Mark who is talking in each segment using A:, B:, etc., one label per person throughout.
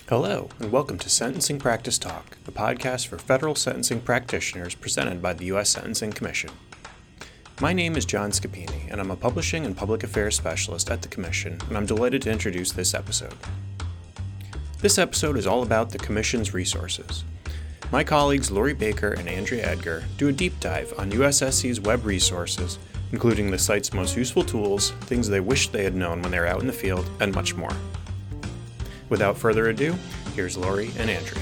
A: Hello, and welcome to Sentencing Practice Talk, the podcast for federal sentencing practitioners presented by the U.S. Sentencing Commission. My name is John Scapini, and I'm a publishing and public affairs specialist at the Commission, and I'm delighted to introduce this episode. This episode is all about the Commission's resources. My colleagues Lori Baker and Andrea Edgar do a deep dive on USSC's web resources, including the site's most useful tools, things they wish they had known when they were out in the field, and much more. Without further ado, here's Lori and Andrea.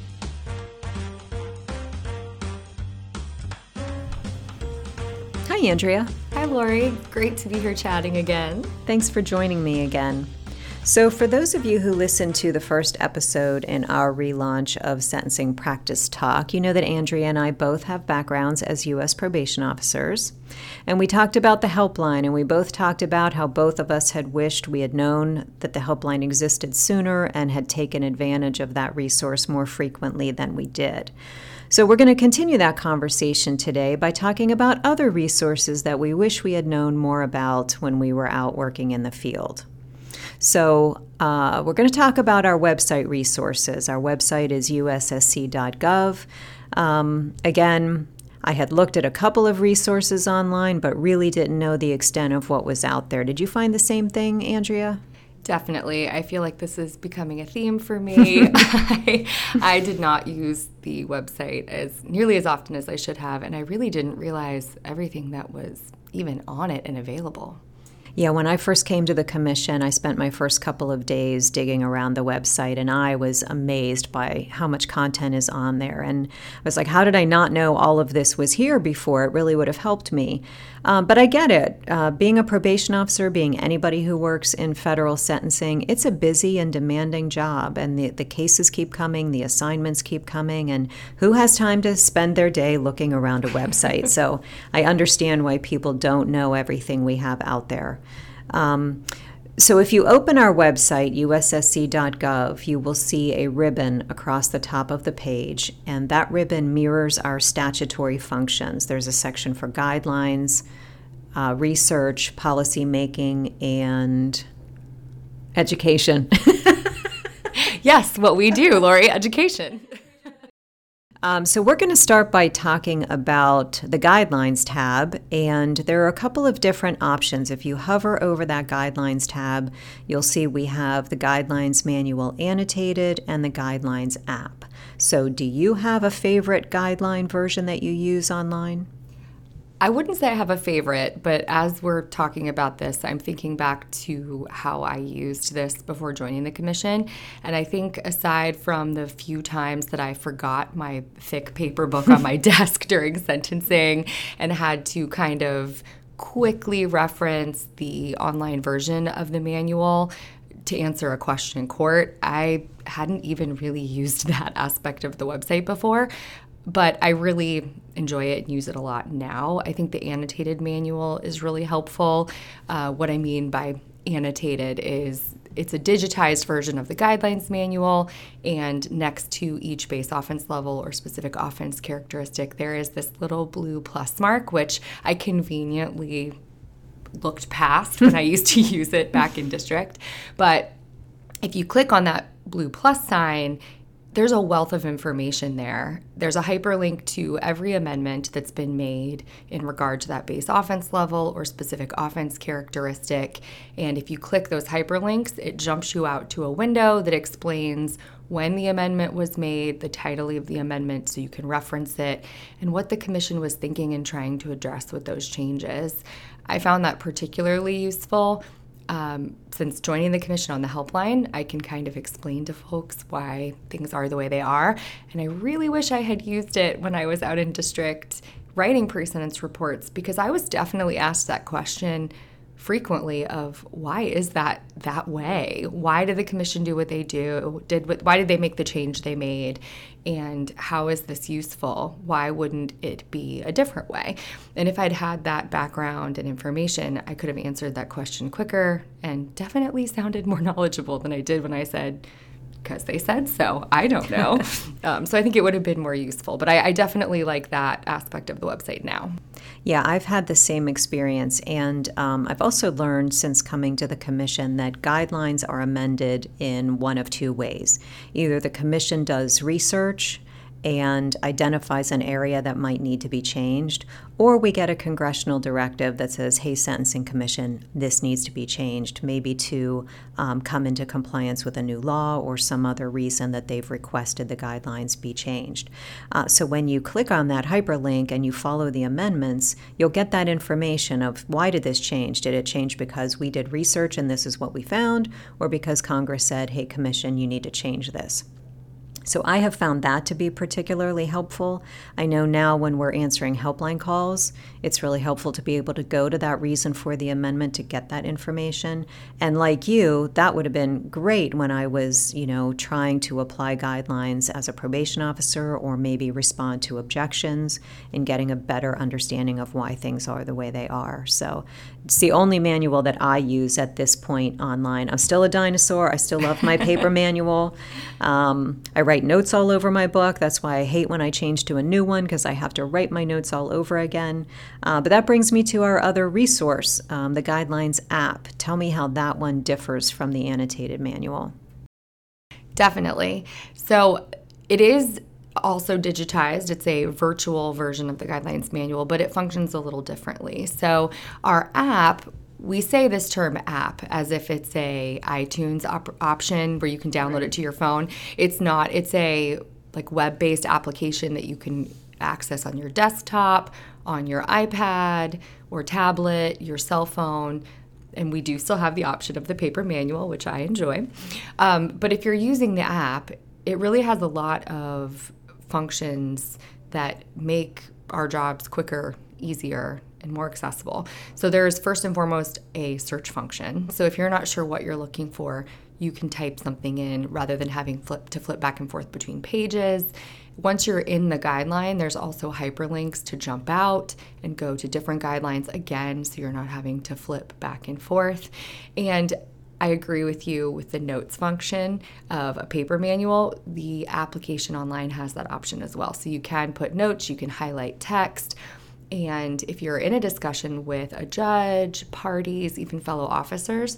B: Hi, Andrea.
C: Hi, Lori. Great to be here chatting again.
B: Thanks for joining me again. So for those of you who listened to the first episode in our relaunch of Sentencing Practice Talk, you know that Andrea and I both have backgrounds as U.S. probation officers. And we talked about the helpline, and we both talked about how both of us had wished we had known that the helpline existed sooner and had taken advantage of that resource more frequently than we did. So we're going to continue that conversation today by talking about other resources that we wish we had known more about when we were out working in the field. So we're going to talk about our website resources. Our website is ussc.gov. Again, I had looked at a couple of resources online, but really didn't know the extent of what was out there. Did you find the same thing, Andrea?
C: Definitely. I feel like this is becoming a theme for me. I did not use the website as nearly as often as I should have, and I really didn't realize everything that was even on it and available.
B: Yeah, when I first came to the Commission, I spent my first couple of days digging around the website, and I was amazed by how much content is on there. And I was like, how did I not know all of this was here before? It really would have helped me. But I get it. Being a probation officer, being anybody who works in federal sentencing, it's a busy and demanding job. And the cases keep coming, the assignments keep coming, and who has time to spend their day looking around a website? So I understand why people don't know everything we have out there. So if you open our website, ussc.gov, you will see a ribbon across the top of the page, and that ribbon mirrors our statutory functions. There's a section for guidelines, research, policy making, and education.
C: Yes, what we do, Lori, education.
B: So we're going to start by talking about the Guidelines tab, and there are a couple of different options. If you hover over that Guidelines tab, you'll see we have the Guidelines Manual Annotated and the Guidelines app. So do you have a favorite guideline version that you use online?
C: I wouldn't say I have a favorite, but as we're talking about this, I'm thinking back to how I used this before joining the Commission. And I think aside from the few times that I forgot my thick paper book on my desk during sentencing and had to kind of quickly reference the online version of the manual to answer a question in court, I hadn't even really used that aspect of the website before. But I really enjoy it and use it a lot now. I think the annotated manual is really helpful. What I mean by annotated is it's a digitized version of the guidelines manual, and next to each base offense level or specific offense characteristic, there is this little blue plus mark, which I conveniently looked past when I used to use it back in district. But if you click on that blue plus sign, there's a wealth of information there. There's a hyperlink to every amendment that's been made in regard to that base offense level or specific offense characteristic. And if you click those hyperlinks, it jumps you out to a window that explains when the amendment was made, the title of the amendment so you can reference it, and what the Commission was thinking and trying to address with those changes. I found that particularly useful. Since joining the Commission on the helpline, I can kind of explain to folks why things are the way they are. And I really wish I had used it when I was out in district writing pre-sentence reports, because I was definitely asked that question frequently of why is that way? Why did the Commission do what they do? Why did they make the change they made? And how is this useful? Why wouldn't it be a different way? And if I'd had that background and information, I could have answered that question quicker and definitely sounded more knowledgeable than I did when I said, because they said so. I don't know. So I think it would have been more useful. But I definitely like that aspect of the website now.
B: Yeah, I've had the same experience. And I've also learned since coming to the commission that guidelines are amended in one of two ways. Either the commission does research and identifies an area that might need to be changed, or we get a congressional directive that says, hey, Sentencing Commission, this needs to be changed, maybe to come into compliance with a new law or some other reason that they've requested the guidelines be changed. So when you click on that hyperlink and you follow the amendments, you'll get that information of why did this change? Did it change because we did research and this is what we found, or because Congress said, hey, Commission, you need to change this? So I have found that to be particularly helpful. I know now when we're answering helpline calls, it's really helpful to be able to go to that reason for the amendment to get that information. And like you, that would have been great when I was, trying to apply guidelines as a probation officer or maybe respond to objections and getting a better understanding of why things are the way they are. So it's the only manual that I use at this point online. I'm still a dinosaur. I still love my paper manual. I write notes all over my book. That's why I hate when I change to a new one, because I have to write my notes all over again. But that brings me to our other resource, the Guidelines app. Tell me how that one differs from the annotated manual.
C: Definitely. So it is also digitized. It's a virtual version of the Guidelines manual, but it functions a little differently. So our app, we say this term app as if it's a iTunes option where you can download it to your phone. It's not. It's a web-based application that you can access on your desktop, on your iPad or tablet, your cell phone. And we do still have the option of the paper manual, which I enjoy. But if you're using the app, it really has a lot of functions that make our jobs quicker, easier, and more accessible. So there's first and foremost a search function. So if you're not sure what you're looking for, you can type something in rather than having to flip back and forth between pages. Once you're in the guideline, there's also hyperlinks to jump out and go to different guidelines again, so you're not having to flip back and forth. And I agree with you with the notes function of a paper manual. The application online has that option as well. So you can put notes, you can highlight text, and if you're in a discussion with a judge, parties, even fellow officers,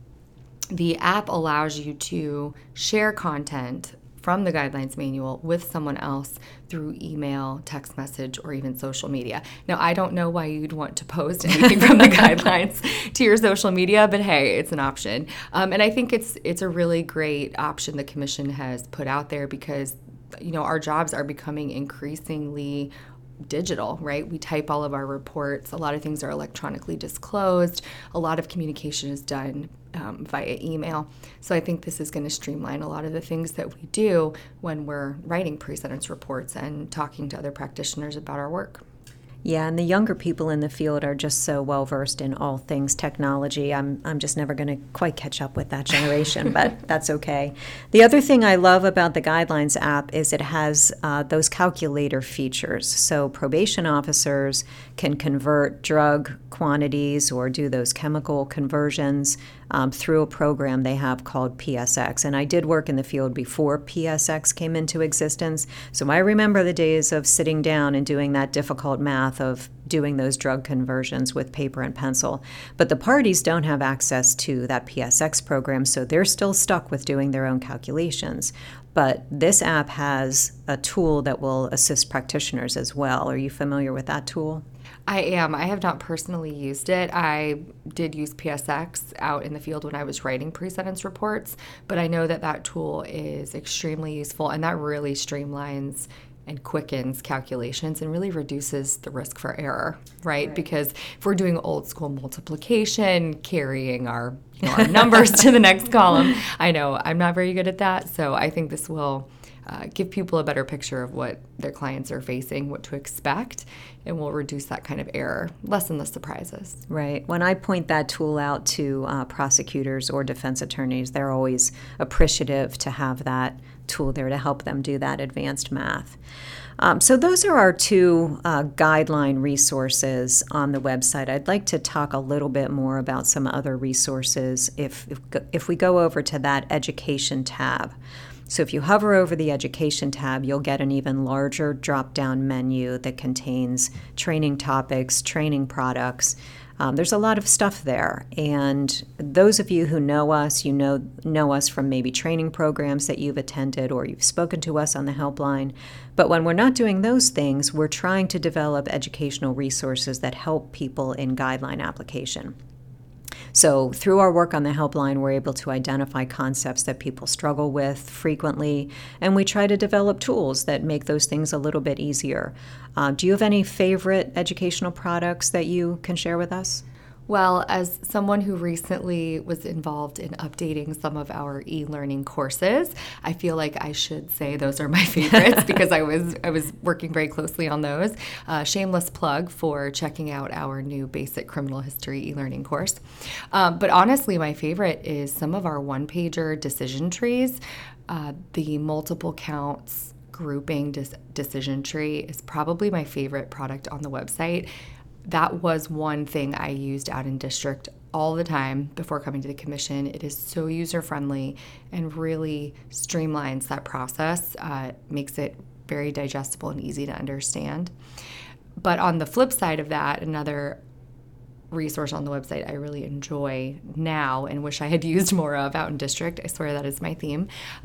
C: the app allows you to share content from the Guidelines manual with someone else through email, text message, or even social media. Now, I don't know why you'd want to post anything from the guidelines to your social media, but hey, it's an option. And I think it's a really great option the Commission has put out there because, our jobs are becoming increasingly digital, right? We type all of our reports. A lot of things are electronically disclosed. A lot of communication is done via email. So I think this is going to streamline a lot of the things that we do when we're writing pre-sentence reports and talking to other practitioners about our work.
B: Yeah, and the younger people in the field are just so well versed in all things technology. I'm just never going to quite catch up with that generation, but that's okay. The other thing I love about the Guidelines app is it has those calculator features. So probation officers can convert drug quantities or do those chemical conversions through a program they have called PSX. And I did work in the field before PSX came into existence, so I remember the days of sitting down and doing that difficult math of doing those drug conversions with paper and pencil. But the parties don't have access to that PSX program, so they're still stuck with doing their own calculations. But this app has a tool that will assist practitioners as well. Are you familiar with that tool?
C: I am. I have not personally used it. I did use PSX out in the field when I was writing pre-sentence reports, but I know that tool is extremely useful, and that really streamlines and quickens calculations and really reduces the risk for error, right? Because if we're doing old school multiplication, carrying our numbers to the next column, I know I'm not very good at that, so I think this will give people a better picture of what their clients are facing, what to expect, and will reduce that kind of error, lessen the surprises.
B: Right. When I point that tool out to prosecutors or defense attorneys, they're always appreciative to have that tool there to help them do that advanced math. So those are our two guideline resources on the website. I'd like to talk a little bit more about some other resources if we go over to that education tab. So if you hover over the education tab, you'll get an even larger drop-down menu that contains training topics, training products. There's a lot of stuff there, and those of you who know us, you know us from maybe training programs that you've attended or you've spoken to us on the helpline. But when we're not doing those things, we're trying to develop educational resources that help people in guideline application. So through our work on the helpline, we're able to identify concepts that people struggle with frequently, and we try to develop tools that make those things a little bit easier. Do you have any favorite educational products that you can share with us?
C: Well, as someone who recently was involved in updating some of our e-learning courses, I feel like I should say those are my favorites because I was working very closely on those. Shameless plug for checking out our new basic criminal history e-learning course. But honestly, my favorite is some of our one-pager decision trees. The multiple counts grouping decision tree is probably my favorite product on the website. That was one thing I used out in district all the time before coming to the commission. It is so user-friendly and really streamlines that process, makes it very digestible and easy to understand. But on the flip side of that, another resource on the website I really enjoy now and wish I had used more of out in district, I swear that is my theme,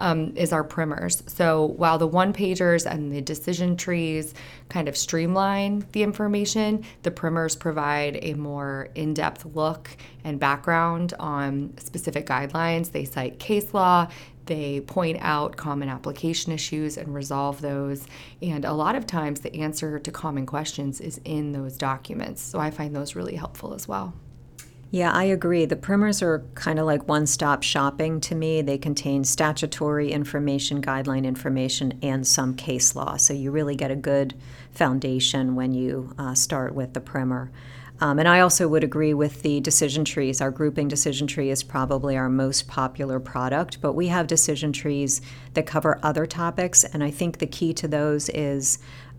C: is our primers. So while the one-pagers and the decision trees kind of streamline the information, the primers provide a more in-depth look and background on specific guidelines. They cite case law, they point out common application issues and resolve those. And a lot of times the answer to common questions is in those documents. So I find those really helpful as well.
B: Yeah, I agree. The primers are kind of like one-stop shopping to me. They contain statutory information, guideline information, and some case law. So you really get a good foundation when you start with the primer. And I also would agree with the decision trees. Our grouping decision tree is probably our most popular product, but we have decision trees that cover other topics, and I think the key to those is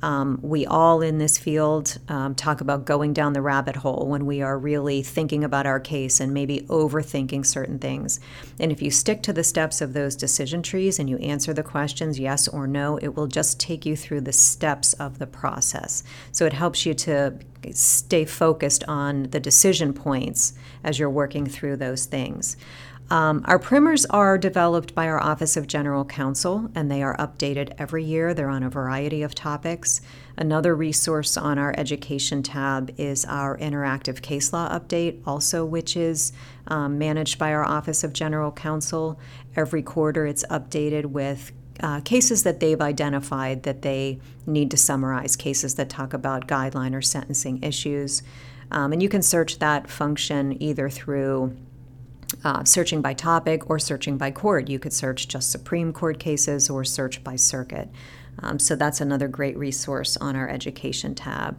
B: we all in this field talk about going down the rabbit hole when we are really thinking about our case and maybe overthinking certain things. And if you stick to the steps of those decision trees and you answer the questions yes or no, it will just take you through the steps of the process. So it helps you to stay focused on the decision points as you're working through those things. Our primers are developed by our Office of General Counsel, and they are updated every year. They're on a variety of topics. Another resource on our education tab is our interactive case law update, also which is managed by our Office of General Counsel. Every quarter it's updated with cases that they've identified that they need to summarize, cases that talk about guideline or sentencing issues. And you can search that function either through searching by topic or searching by court. You could search just Supreme Court cases or search by circuit. So that's another great resource on our education tab.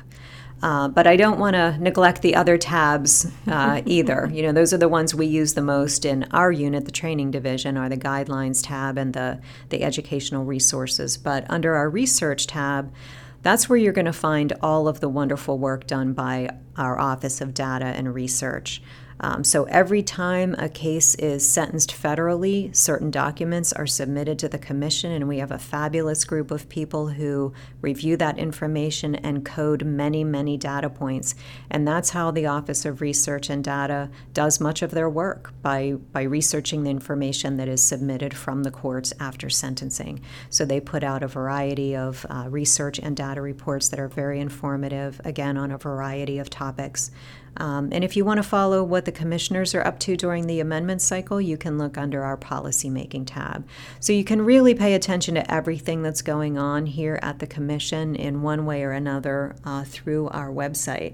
B: But I don't want to neglect the other tabs either. You know, those are the ones we use the most in our unit, the training division, are the guidelines tab and the educational resources. But under our research tab, that's where you're going to find all of the wonderful work done by our Office of Data and Research. So every time a case is sentenced federally, certain documents are submitted to the commission, and we have a fabulous group of people who review that information and code many, many data points. And that's how the Office of Research and Data does much of their work, by researching the information that is submitted from the courts after sentencing. So they put out a variety of research and data reports that are very informative, again, on a variety of topics. And if you want to follow what the commissioners are up to during the amendment cycle, you can look under our policymaking tab. So you can really pay attention to everything that's going on here at the commission in one way or another through our website.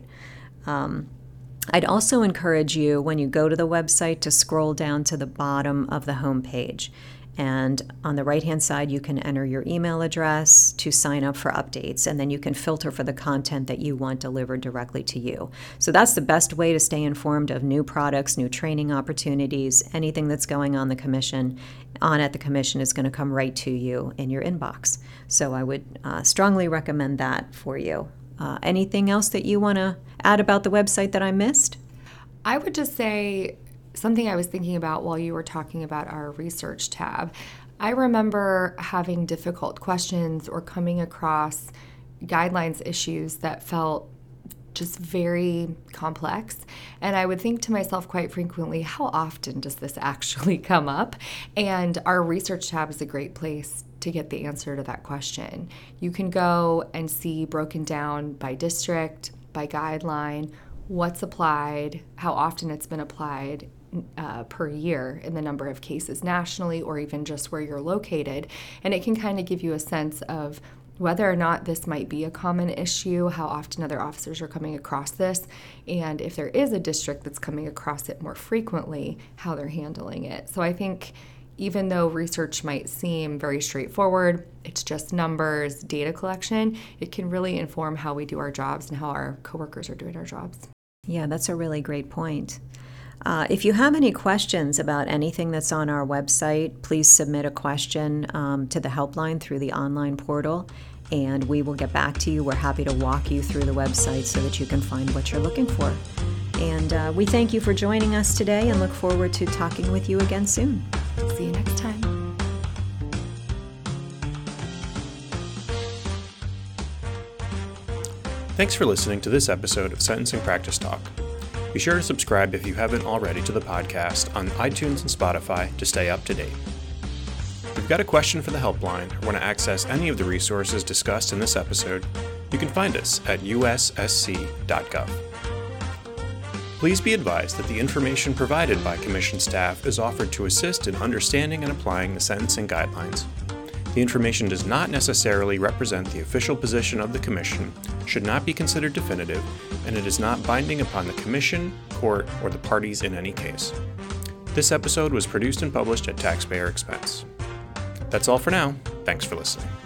B: I'd also encourage you, when you go to the website, to scroll down to the bottom of the homepage. And on the right-hand side, you can enter your email address to sign up for updates, and then you can filter for the content that you want delivered directly to you. So that's the best way to stay informed of new products, new training opportunities, anything that's going on at the commission is going to come right to you in your inbox. So I would strongly recommend that for you. Anything else that you want to add about the website that I missed?
C: I would just say something I was thinking about while you were talking about our research tab. I remember having difficult questions or coming across guidelines issues that felt just very complex. And I would think to myself quite frequently, how often does this actually come up? And our research tab is a great place to get the answer to that question. You can go and see broken down by district, by guideline, what's applied, how often it's been applied per year in the number of cases nationally or even just where you're located. And it can kind of give you a sense of whether or not this might be a common issue, how often other officers are coming across this, and if there is a district that's coming across it more frequently, how they're handling it. So I think even though research might seem very straightforward, it's just numbers, data collection, it can really inform how we do our jobs and how our coworkers are doing our jobs.
B: Yeah, that's a really great point. If you have any questions about anything that's on our website, please submit a question to the helpline through the online portal, and we will get back to you. We're happy to walk you through the website so that you can find what you're looking for. And we thank you for joining us today and look forward to talking with you again soon.
C: See you next time.
A: Thanks for listening to this episode of Sentencing Practice Talk. Be sure to subscribe if you haven't already to the podcast on iTunes and Spotify to stay up to date. If you've got a question for the helpline or want to access any of the resources discussed in this episode, you can find us at ussc.gov. Please be advised that the information provided by Commission staff is offered to assist in understanding and applying the sentencing guidelines. The information does not necessarily represent the official position of the Commission, should not be considered definitive, and it is not binding upon the Commission, court, or the parties in any case. This episode was produced and published at taxpayer expense. That's all for now. Thanks for listening.